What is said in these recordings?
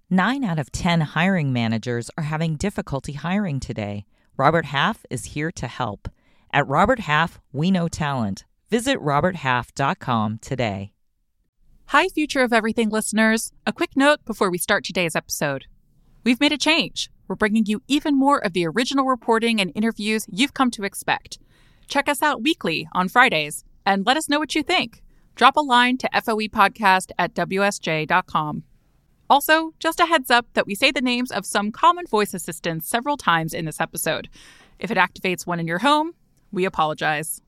9 out of 10 hiring managers are having difficulty hiring today. Robert Half is here to help. At Robert Half, we know talent. Visit roberthalf.com today. Hi, Future of Everything listeners. A quick note before we start today's episode. We've made a change. We're bringing you even more of the original reporting and interviews you've come to expect. Check us out weekly on Fridays and let us know what you think. Drop a line to foepodcast@wsj.com. Also, just a heads up that we say the names of some common voice assistants several times in this episode. If it activates one in your home, we apologize.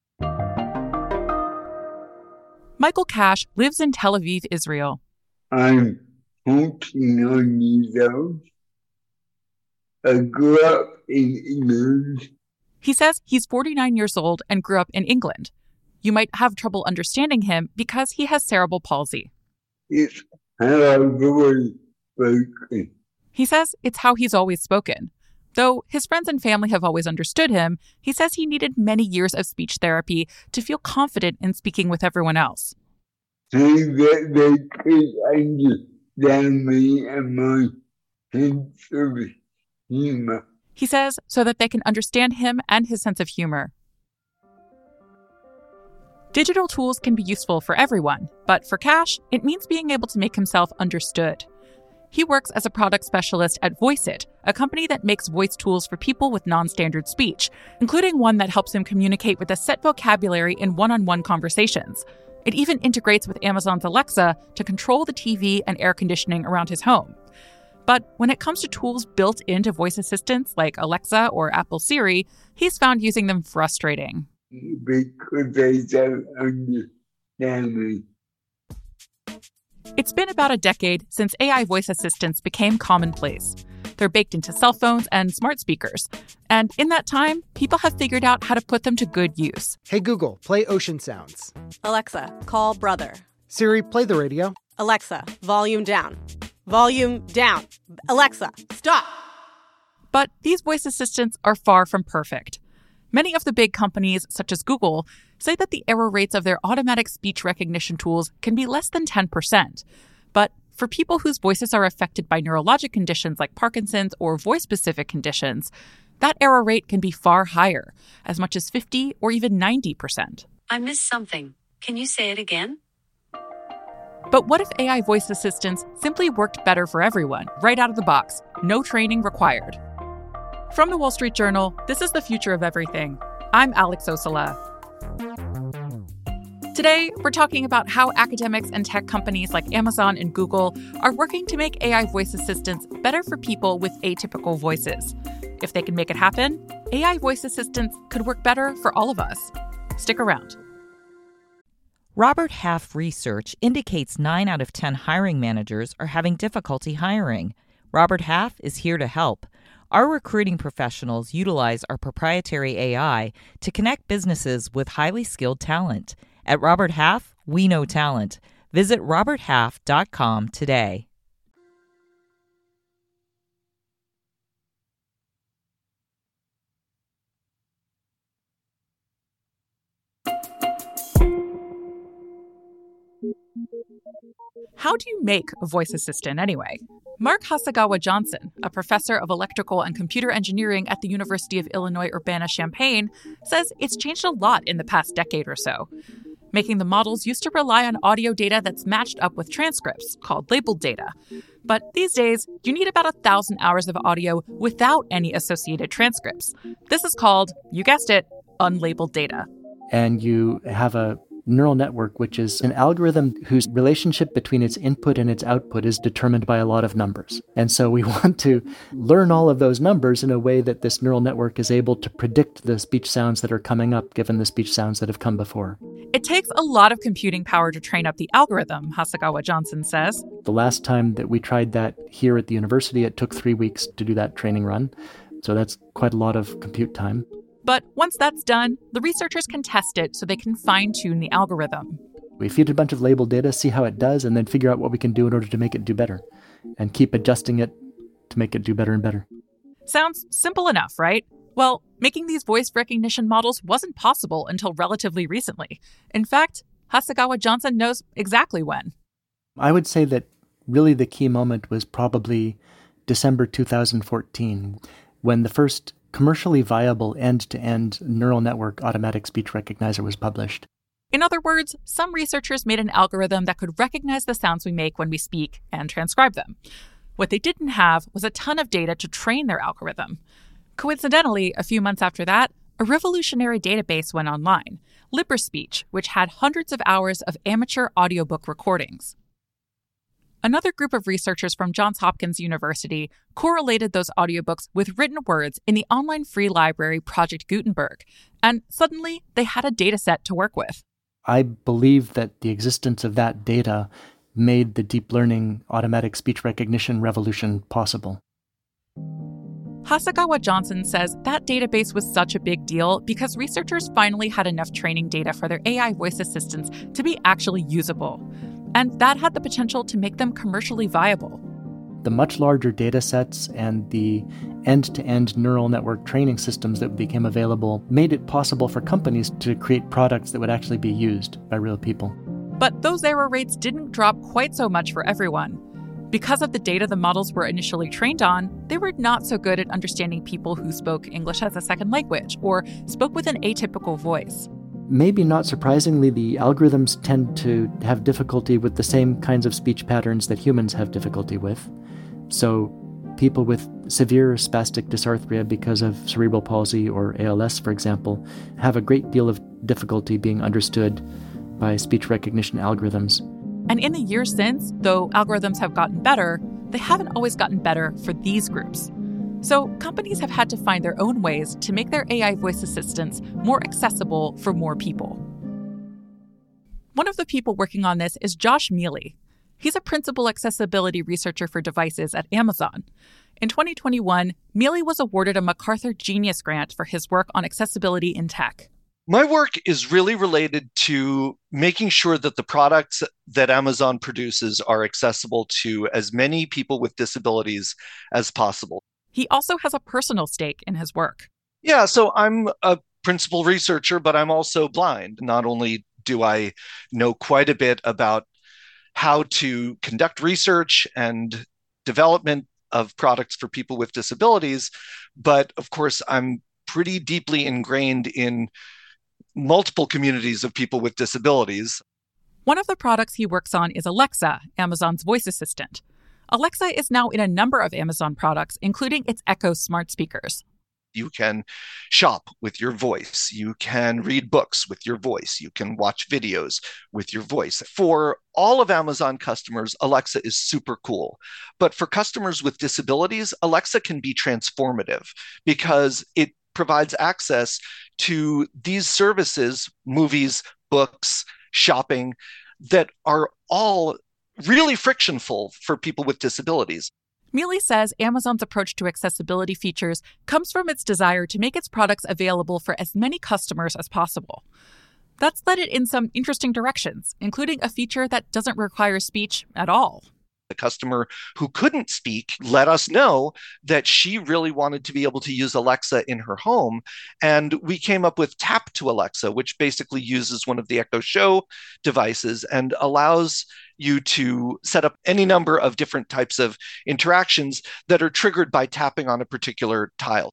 Michael Cash lives in Tel Aviv, Israel. I'm 49 years old. I grew up in England. He says he's 49 years old and grew up in England. You might have trouble understanding him because he has cerebral palsy. It's how I've always spoken. He says it's how he's always spoken. Though his friends and family have always understood him, he says he needed many years of speech therapy to feel confident in speaking with everyone else. So that they could understand me and my sense of humor. He says so that they can understand him and his sense of humor. Digital tools can be useful for everyone, but for Cash, it means being able to make himself understood. He works as a product specialist at VoiceIt, a company that makes voice tools for people with non-standard speech, including one that helps him communicate with a set vocabulary in one-on-one conversations. It even integrates with Amazon's Alexa to control the TV and air conditioning around his home. But when it comes to tools built into voice assistants like Alexa or Apple Siri, he's found using them frustrating. Because they don't understand me. It's been about a decade since AI voice assistants became commonplace. They're baked into cell phones and smart speakers. And in that time, people have figured out how to put them to good use. Hey Google, play ocean sounds. Alexa, call brother. Siri, play the radio. Alexa, volume down. Volume down. Alexa, stop. But these voice assistants are far from perfect. Many of the big companies, such as Google, say that the error rates of their automatic speech recognition tools can be less than 10%. But for people whose voices are affected by neurologic conditions like Parkinson's or voice-specific conditions, that error rate can be far higher, as much as 50 or even 90%. I missed something. Can you say it again? But what if AI voice assistants simply worked better for everyone, right out of the box, no training required? From the Wall Street Journal, this is The Future of Everything. I'm Alex Osala. Today, we're talking about how academics and tech companies like Amazon and Google are working to make AI voice assistants better for people with atypical voices. If they can make it happen, AI voice assistants could work better for all of us. Stick around. Robert Half research indicates 9 out of 10 hiring managers are having difficulty hiring. Robert Half is here to help. Our recruiting professionals utilize our proprietary AI to connect businesses with highly skilled talent. At Robert Half, we know talent. Visit roberthalf.com today. How do you make a voice assistant anyway? Mark Hasegawa-Johnson, a professor of electrical and computer engineering at the University of Illinois Urbana-Champaign, says it's changed a lot in the past decade or so. Making the models used to rely on audio data that's matched up with transcripts, called labeled data. But these days, you need about 1,000 hours of audio without any associated transcripts. This is called, you guessed it, unlabeled data. And you have a neural network, which is an algorithm whose relationship between its input and its output is determined by a lot of numbers. And so we want to learn all of those numbers in a way that this neural network is able to predict the speech sounds that are coming up, given the speech sounds that have come before. It takes a lot of computing power to train up the algorithm, Hasegawa-Johnson says. The last time that we tried that here at the university, it took 3 weeks to do that training run. So that's quite a lot of compute time. But once that's done, the researchers can test it so they can fine-tune the algorithm. We feed it a bunch of labeled data, see how it does, and then figure out what we can do in order to make it do better, and keep adjusting it to make it do better and better. Sounds simple enough, right? Well, making these voice recognition models wasn't possible until relatively recently. In fact, Hasegawa-Johnson knows exactly when. I would say that really the key moment was probably December 2014, when the first commercially viable end-to-end neural network automatic speech recognizer was published. In other words, some researchers made an algorithm that could recognize the sounds we make when we speak and transcribe them. What they didn't have was a ton of data to train their algorithm. Coincidentally, a few months after that, a revolutionary database went online, LibreSpeech, which had hundreds of hours of amateur audiobook recordings. Another group of researchers from Johns Hopkins University correlated those audiobooks with written words in the online free library Project Gutenberg, and suddenly they had a data set to work with. I believe that the existence of that data made the deep learning automatic speech recognition revolution possible. Hasegawa Johnson says that database was such a big deal because researchers finally had enough training data for their AI voice assistants to be actually usable. And that had the potential to make them commercially viable. The much larger data sets and the end-to-end neural network training systems that became available made it possible for companies to create products that would actually be used by real people. But those error rates didn't drop quite so much for everyone. Because of the data the models were initially trained on, they were not so good at understanding people who spoke English as a second language or spoke with an atypical voice. Maybe not surprisingly, the algorithms tend to have difficulty with the same kinds of speech patterns that humans have difficulty with. So people with severe spastic dysarthria because of cerebral palsy or ALS, for example, have a great deal of difficulty being understood by speech recognition algorithms. And in the years since, though algorithms have gotten better, they haven't always gotten better for these groups. So companies have had to find their own ways to make their AI voice assistants more accessible for more people. One of the people working on this is Josh Mealy. He's a principal accessibility researcher for devices at Amazon. In 2021, Mealy was awarded a MacArthur Genius Grant for his work on accessibility in tech. My work is really related to making sure that the products that Amazon produces are accessible to as many people with disabilities as possible. He also has a personal stake in his work. Yeah, so I'm a principal researcher, but I'm also blind. Not only do I know quite a bit about how to conduct research and development of products for people with disabilities, but of course, I'm pretty deeply ingrained in multiple communities of people with disabilities. One of the products he works on is Alexa, Amazon's voice assistant. Alexa is now in a number of Amazon products, including its Echo smart speakers. You can shop with your voice. You can read books with your voice. You can watch videos with your voice. For all of Amazon customers, Alexa is super cool. But for customers with disabilities, Alexa can be transformative because it provides access to these services, movies, books, shopping, that are all really frictionful for people with disabilities. Mealy says Amazon's approach to accessibility features comes from its desire to make its products available for as many customers as possible. That's led it in some interesting directions, including a feature that doesn't require speech at all. The customer who couldn't speak let us know that she really wanted to be able to use Alexa in her home. And we came up with Tap to Alexa, which basically uses one of the Echo Show devices and allows you to set up any number of different types of interactions that are triggered by tapping on a particular tile.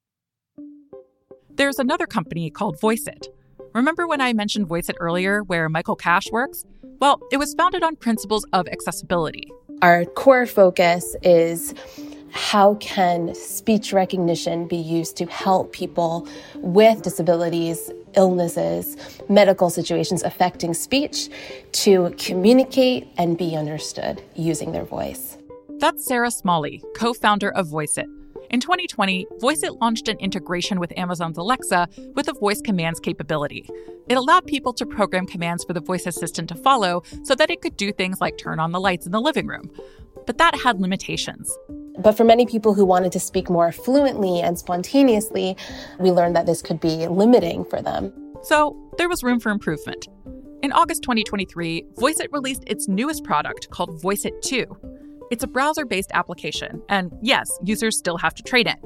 There's another company called VoiceIt. Remember when I mentioned VoiceIt earlier, where Michael Cash works? Well, it was founded on principles of accessibility. Our core focus is how can speech recognition be used to help people with disabilities, illnesses, medical situations affecting speech to communicate and be understood using their voice. That's Sarah Smalley, co-founder of VoiceIt. In 2020, VoiceIt launched an integration with Amazon's Alexa with a voice commands capability. It allowed people to program commands for the voice assistant to follow so that it could do things like turn on the lights in the living room. But that had limitations. But for many people who wanted to speak more fluently and spontaneously, we learned that this could be limiting for them. So there was room for improvement. In August 2023, VoiceIt released its newest product called VoiceIt 2. It's a browser-based application, and yes, users still have to train it.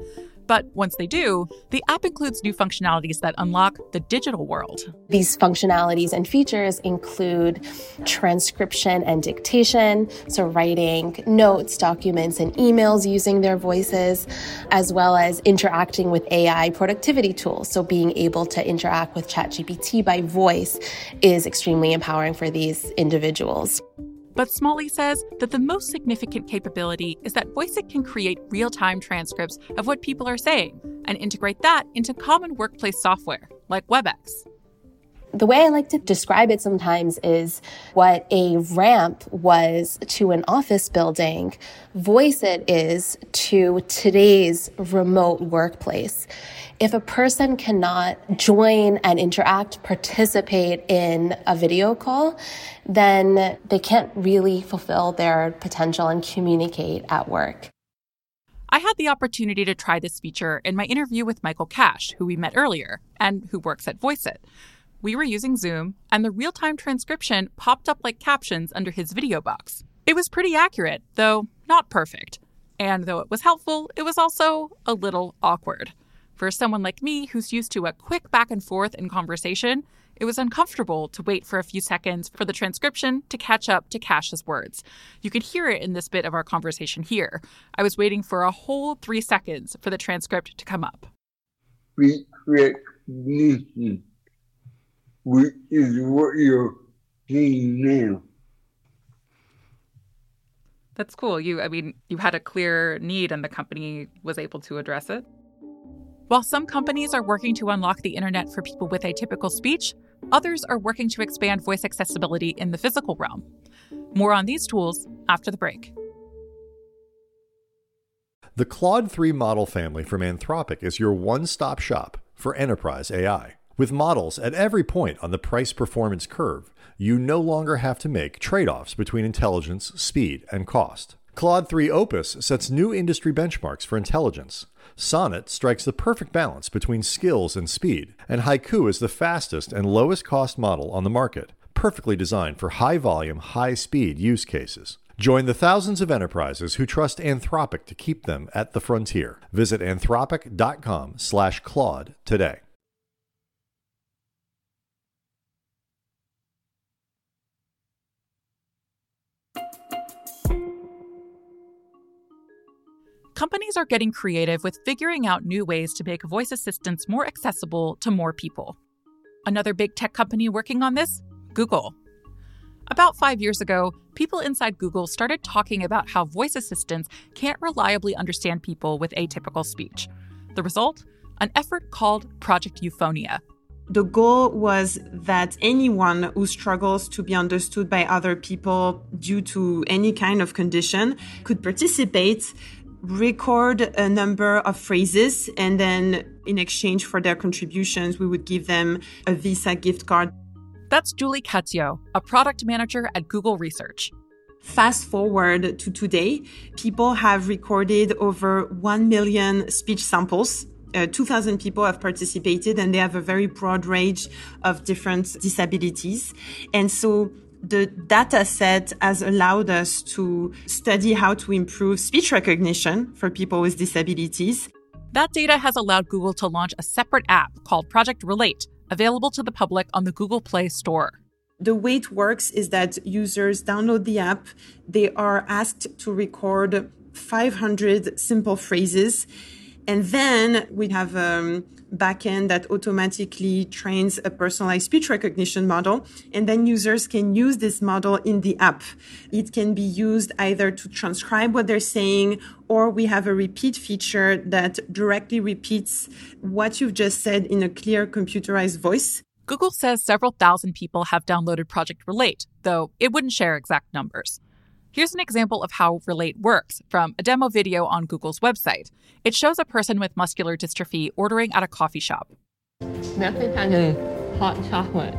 But once they do, the app includes new functionalities that unlock the digital world. These functionalities and features include transcription and dictation, so writing notes, documents, and emails using their voices, as well as interacting with AI productivity tools. So being able to interact with ChatGPT by voice is extremely empowering for these individuals. But Smalley says that the most significant capability is that Voiceit can create real-time transcripts of what people are saying and integrate that into common workplace software like WebEx. The way I like to describe it sometimes is what a ramp was to an office building, Voiceit is to today's remote workplace. If a person cannot join and interact, participate in a video call, then they can't really fulfill their potential and communicate at work. I had the opportunity to try this feature in my interview with Michael Cash, who we met earlier, and who works at Voiceit. We were using Zoom, and the real-time transcription popped up like captions under his video box. It was pretty accurate, though not perfect. And though it was helpful, it was also a little awkward. For someone like me who's used to a quick back and forth in conversation, it was uncomfortable to wait for a few seconds for the transcription to catch up to Cash's words. You could hear it in this bit of our conversation here. I was waiting for a whole 3 seconds for the transcript to come up. Recognition, which is what you're seeing now. That's cool. You had a clear need and the company was able to address it. While some companies are working to unlock the internet for people with atypical speech, others are working to expand voice accessibility in the physical realm. More on these tools after the break. The Claude 3 model family from Anthropic is your one-stop shop for enterprise AI. With models at every point on the price-performance curve, you no longer have to make trade-offs between intelligence, speed, and cost. Claude 3 Opus sets new industry benchmarks for intelligence. Sonnet strikes the perfect balance between skills and speed, and Haiku is the fastest and lowest cost model on the market, perfectly designed for high-volume, high-speed use cases. Join the thousands of enterprises who trust Anthropic to keep them at the frontier. Visit anthropic.com/Claude today. Companies are getting creative with figuring out new ways to make voice assistants more accessible to more people. Another big tech company working on this? Google. About 5 years ago, people inside Google started talking about how voice assistants can't reliably understand people with atypical speech. The result? An effort called Project Euphonia. The goal was that anyone who struggles to be understood by other people due to any kind of condition could participate, record a number of phrases, and then in exchange for their contributions, we would give them a Visa gift card. That's Julie Katzio, a product manager at Google Research. Fast forward to today, people have recorded over 1 million speech samples. 2,000 people have participated, and they have a very broad range of different disabilities. And so the data set has allowed us to study how to improve speech recognition for people with disabilities. That data has allowed Google to launch a separate app called Project Relate, available to the public on the Google Play Store. The way it works is that users download the app. They are asked to record 500 simple phrases. And then we have a backend that automatically trains a personalized speech recognition model. And then users can use this model in the app. It can be used either to transcribe what they're saying, or we have a repeat feature that directly repeats what you've just said in a clear computerized voice. Google says several thousand people have downloaded Project Relate, though it wouldn't share exact numbers. Here's an example of how Relate works from a demo video on Google's website. It shows a person with muscular dystrophy ordering at a coffee shop. Hot chocolate.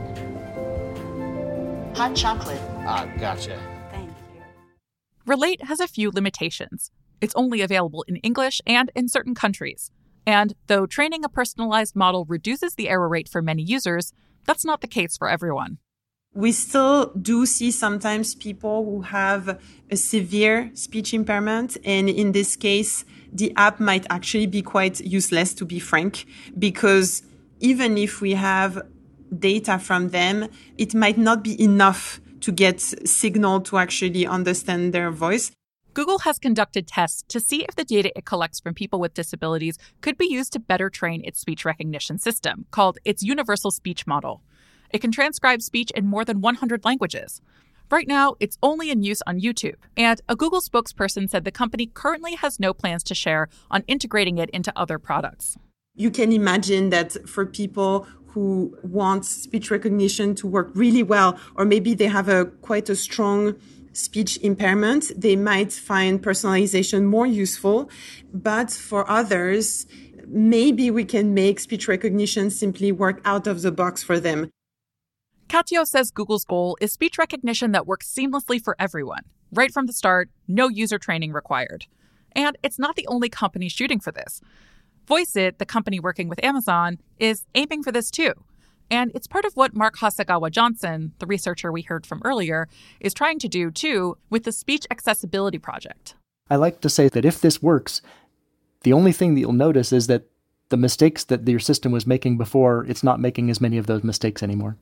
Hot chocolate. Ah, gotcha. Thank you. Relate has a few limitations. It's only available in English and in certain countries. And though training a personalized model reduces the error rate for many users, that's not the case for everyone. We still do see sometimes people who have a severe speech impairment. And in this case, the app might actually be quite useless, to be frank, because even if we have data from them, it might not be enough to get signal to actually understand their voice. Google has conducted tests to see if the data it collects from people with disabilities could be used to better train its speech recognition system, called its Universal Speech Model. It can transcribe speech in more than 100 languages. Right now, it's only in use on YouTube, and a Google spokesperson said the company currently has no plans to share on integrating it into other products. You can imagine that for people who want speech recognition to work really well, or maybe they have quite a strong speech impairment, they might find personalization more useful. But for others, maybe we can make speech recognition simply work out of the box for them. Katio says Google's goal is speech recognition that works seamlessly for everyone. Right from the start, no user training required. And it's not the only company shooting for this. VoiceIt, the company working with Amazon, is aiming for this too. And it's part of what Mark Hasegawa Johnson, the researcher we heard from earlier, is trying to do too with the Speech Accessibility Project. I like to say that if this works, the only thing that you'll notice is that the mistakes that your system was making before, it's not making as many of those mistakes anymore.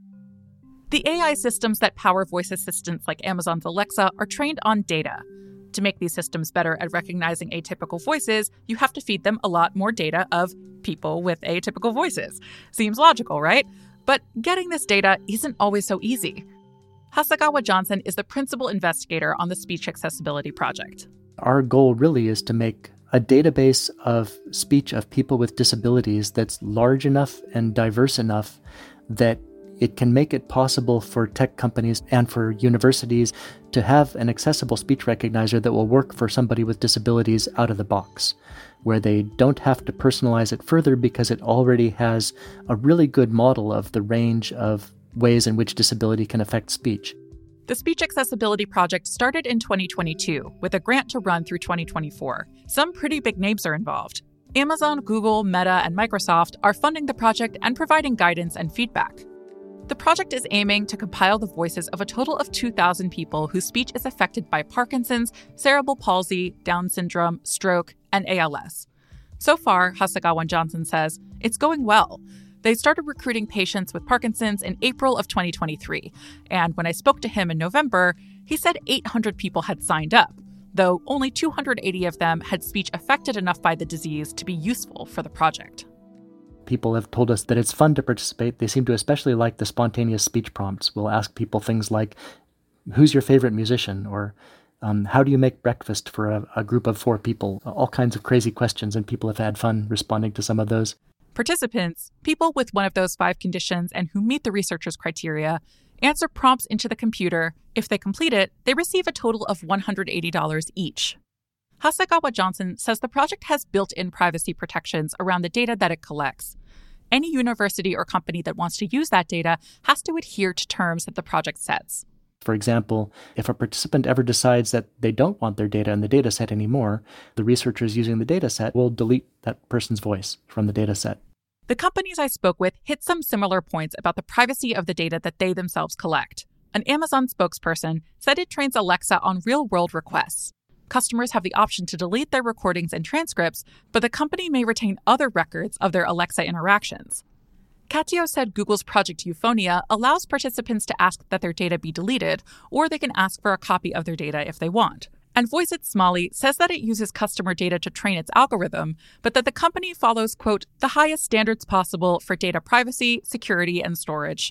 The AI systems that power voice assistants like Amazon's Alexa are trained on data. To make these systems better at recognizing atypical voices, you have to feed them a lot more data of people with atypical voices. Seems logical, right? But getting this data isn't always so easy. Hasegawa Johnson is the principal investigator on the Speech Accessibility Project. Our goal really is to make a database of speech of people with disabilities that's large enough and diverse enough that it can make it possible for tech companies and for universities to have an accessible speech recognizer that will work for somebody with disabilities out of the box, where they don't have to personalize it further because it already has a really good model of the range of ways in which disability can affect speech. The Speech Accessibility Project started in 2022 with a grant to run through 2024. Some pretty big names are involved. Amazon, Google, Meta, and Microsoft are funding the project and providing guidance and feedback. The project is aiming to compile the voices of a total of 2,000 people whose speech is affected by Parkinson's, cerebral palsy, Down syndrome, stroke, and ALS. So far, Hasegawa Johnson says, it's going well. They started recruiting patients with Parkinson's in April of 2023, and when I spoke to him in November, he said 800 people had signed up, though only 280 of them had speech affected enough by the disease to be useful for the project. People have told us that it's fun to participate. They seem to especially like the spontaneous speech prompts. We'll ask people things like, who's your favorite musician? Or how do you make breakfast for a group of 4 people? All kinds of crazy questions, and people have had fun responding to some of those. Participants, people with one of those 5 conditions and who meet the researchers' criteria, answer prompts into the computer. If they complete it, they receive a total of $180 each. Hasegawa Johnson says the project has built-in privacy protections around the data that it collects. Any university or company that wants to use that data has to adhere to terms that the project sets. For example, if a participant ever decides that they don't want their data in the data set anymore, the researchers using the data set will delete that person's voice from the data set. The companies I spoke with hit some similar points about the privacy of the data that they themselves collect. An Amazon spokesperson said it trains Alexa on real-world requests. Customers have the option to delete their recordings and transcripts, but the company may retain other records of their Alexa interactions. Katio said Google's Project Euphonia allows participants to ask that their data be deleted, or they can ask for a copy of their data if they want. And VoiceIt's Smalley says that it uses customer data to train its algorithm, but that the company follows, quote, the highest standards possible for data privacy, security, and storage.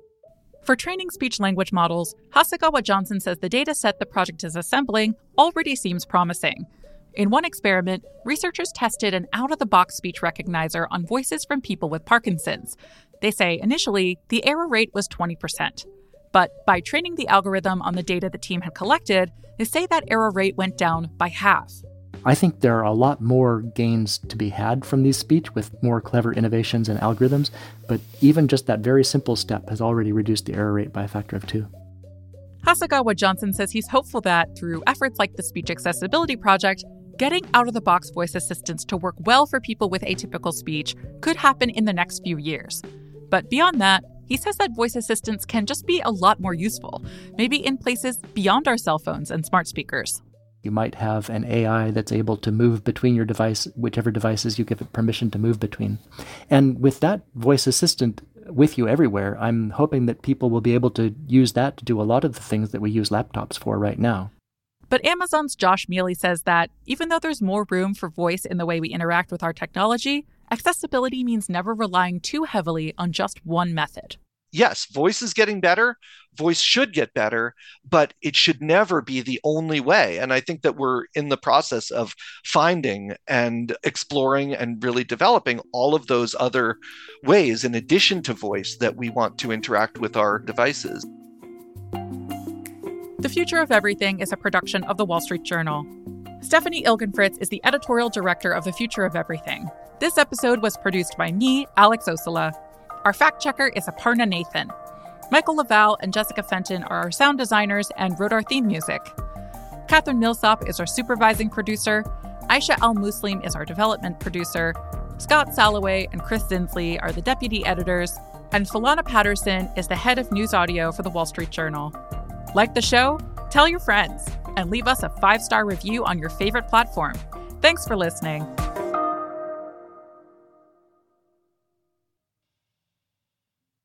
For training speech-language models, Hasegawa Johnson says the data set the project is assembling already seems promising. In one experiment, researchers tested an out-of-the-box speech recognizer on voices from people with Parkinson's. They say initially the error rate was 20%. But by training the algorithm on the data the team had collected, they say that error rate went down by half. I think there are a lot more gains to be had from these speech with more clever innovations and algorithms, but even just that very simple step has already reduced the error rate by a factor of 2. Hasegawa Johnson says he's hopeful that, through efforts like the Speech Accessibility Project, getting out-of-the-box voice assistants to work well for people with atypical speech could happen in the next few years. But beyond that, He says that voice assistants can just be a lot more useful, maybe in places beyond our cell phones and smart speakers. You might have an AI that's able to move between your device, whichever devices you give it permission to move between. And with that voice assistant with you everywhere, I'm hoping that people will be able to use that to do a lot of the things that we use laptops for right now. But Amazon's Josh Mealy says that even though there's more room for voice in the way we interact with our technology, accessibility means never relying too heavily on just one method. Yes, voice is getting better. Voice should get better, but it should never be the only way. And I think that we're in the process of finding and exploring and really developing all of those other ways in addition to voice that we want to interact with our devices. The Future of Everything is a production of The Wall Street Journal. Stephanie Ilgenfritz is the editorial director of The Future of Everything. This episode was produced by me, Alex Osula. Our fact-checker is Aparna Nathan. Michael Laval and Jessica Fenton are our sound designers and wrote our theme music. Catherine Millsop is our supervising producer. Aisha Al-Muslim is our development producer. Scott Salloway and Chris Zinsley are the deputy editors. And Philana Patterson is the head of news audio for The Wall Street Journal. Like the show? Tell your friends and leave us a 5-star review on your favorite platform. Thanks for listening.